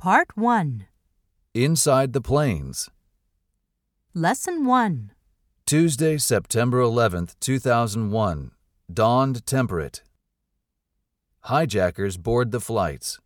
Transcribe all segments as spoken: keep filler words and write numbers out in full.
Part one. Inside the Planes. Lesson one. Tuesday, September eleventh, two thousand one. Dawned temperate. Hijackers board the flights.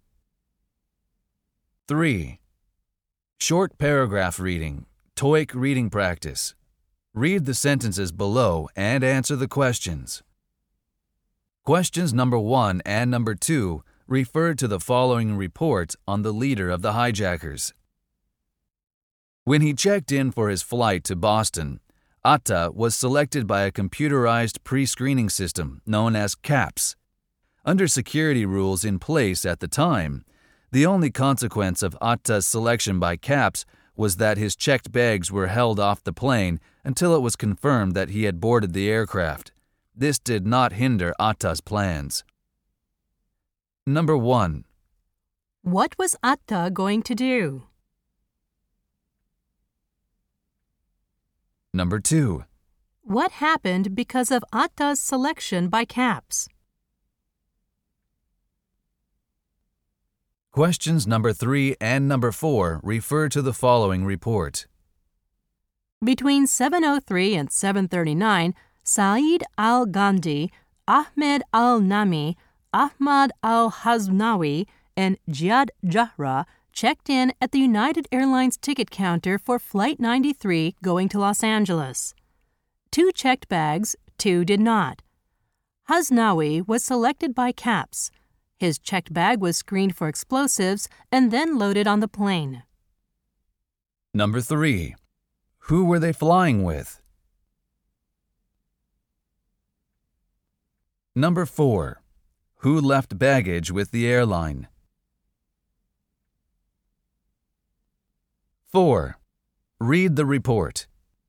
three. Short paragraph reading. TOEIC reading practice. Read the sentences below and answer the questions. Questions number one and number two refer to the following report on the leader of the hijackers. When he checked in for his flight to Boston, Atta was selected by a computerized pre-screening system known as CAPS. Under security rules in place at the time, the only consequence of Atta's selection by CAPS was that his checked bags were held off the plane until it was confirmed that he had boarded the aircraft. This did not hinder Atta's plans. Number one. What was Atta going to do? Number two. What happened because of Atta's selection by CAPS? Questions number three and number four refer to the following report. Between seven oh three and seven thirty-nine, Saeed al-Ghamdi, Ahmed al-Nami, Ahmad al-Haznawi, and Jihad Jahra checked in at the United Airlines ticket counter for Flight ninety-three going to Los Angeles. Two checked bags, two did not. Haznawi was selected by CAPS. His checked bag was screened for explosives and then loaded on the plane. Number three. Who were they flying with? Number four. Who left baggage with the airline? four. Read the report.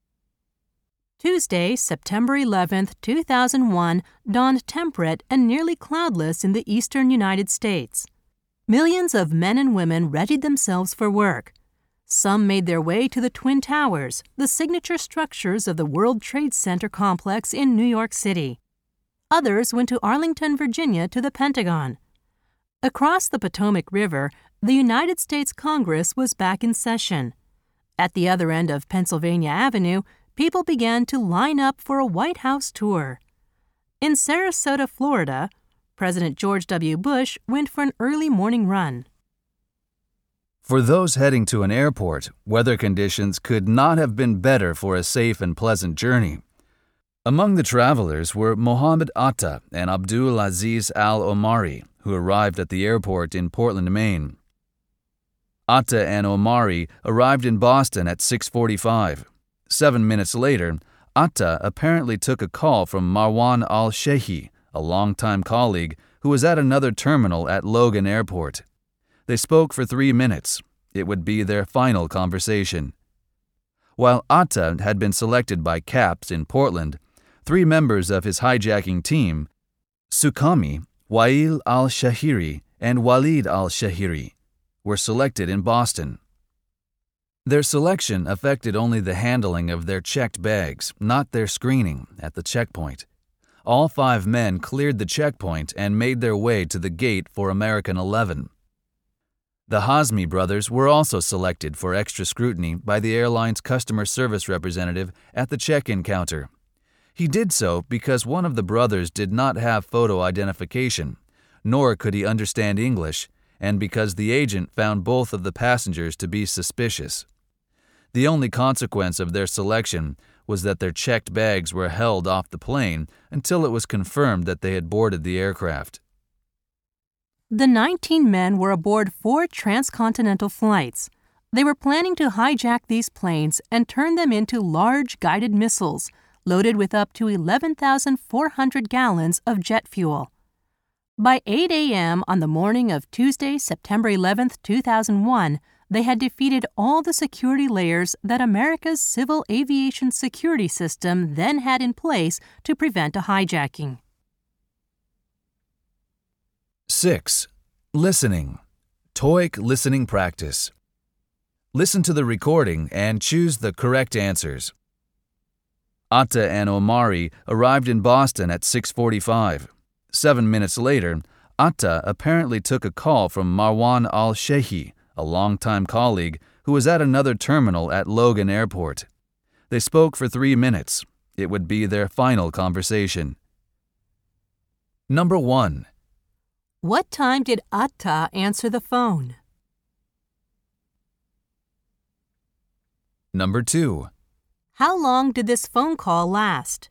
Tuesday, September eleventh, two thousand one, dawned temperate and nearly cloudless in the eastern United States. Millions of men and women readied themselves for work. Some made their way to the Twin Towers, the signature structures of the World Trade Center complex in New York City. Others went to Arlington, Virginia, to the Pentagon. Across the Potomac River, the United States Congress was back in session. At the other end of Pennsylvania Avenue, people began to line up for a White House tour. In Sarasota, Florida, President George W. Bush went for an early morning run. For those heading to an airport, weather conditions could not have been better for a safe and pleasant journey. Among the travelers were Mohammed Atta and Abdul Aziz al-Omari, who arrived at the airport in Portland, Maine. Atta and Omari arrived in Boston at six forty-five. Seven minutes later, Atta apparently took a call from Marwan al-Shehi, a longtime colleague who was at another terminal at Logan Airport. They spoke for three minutes. It would be their final conversation. While Atta had been selected by CAPS in Portland, three members of his hijacking team, Sukami, Wail al-Shahiri, and Walid al-Shahiri, were selected in Boston. Their selection affected only the handling of their checked bags, not their screening at the checkpoint. All five men cleared the checkpoint and made their way to the gate for American eleven. The Hazmi brothers were also selected for extra scrutiny by the airline's customer service representative at the check-in counter. He did so because one of the brothers did not have photo identification, nor could he understand English, and because the agent found both of the passengers to be suspicious. The only consequence of their selection was that their checked bags were held off the plane until it was confirmed that they had boarded the aircraft. The nineteen men were aboard four transcontinental flights. They were planning to hijack these planes and turn them into large guided missiles, loaded with up to eleven thousand four hundred gallons of jet fuel. By eight a.m. on the morning of Tuesday, September eleventh, two thousand one, they had defeated all the security layers that America's civil aviation security system then had in place to prevent a hijacking. six. Listening. TOEIC listening practice. Listen to the recording and choose the correct answers. Atta and Omari arrived in Boston at six forty-five. Seven minutes later, Atta apparently took a call from Marwan al-Shehi, a a longtime colleague who was at another terminal at Logan Airport. They spoke for three minutes. It would be their final conversation. Number one. What time did Atta answer the phone? Number two. How long did this phone call last?